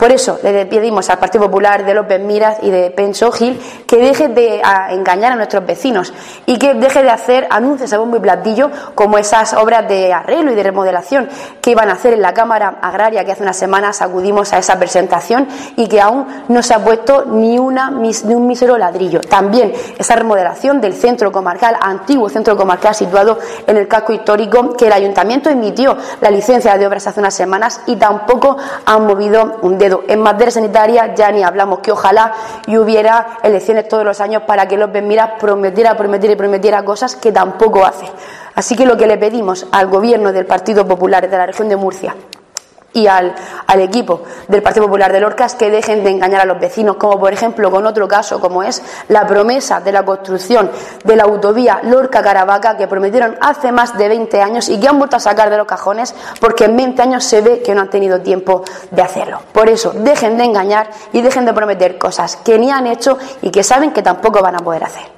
Por eso le pedimos al Partido Popular de López Miras y de Penso Gil que deje de engañar a nuestros vecinos y que deje de hacer anuncios a bombo y platillo como esas obras de arreglo y de remodelación que iban a hacer en la Cámara Agraria, que hace unas semanas acudimos a esa presentación y que aún no se ha puesto ni un mísero ladrillo. También esa remodelación del centro comarcal, antiguo centro comarcal situado en el casco histórico, que el Ayuntamiento emitió la licencia de obras hace unas semanas y tampoco han movido un dedo. En materia sanitaria ya ni hablamos, que ojalá y hubiera elecciones todos los años para que López Miras prometiera cosas que tampoco hace. Así que lo que le pedimos al Gobierno del Partido Popular de la región de Murcia y al equipo del Partido Popular de Lorca es que dejen de engañar a los vecinos, como por ejemplo con otro caso como es la promesa de la construcción de la autovía Lorca-Caravaca, que prometieron hace más de 20 años y que han vuelto a sacar de los cajones porque en 20 años se ve que no han tenido tiempo de hacerlo. Por eso dejen de engañar y dejen de prometer cosas que ni han hecho y que saben que tampoco van a poder hacer.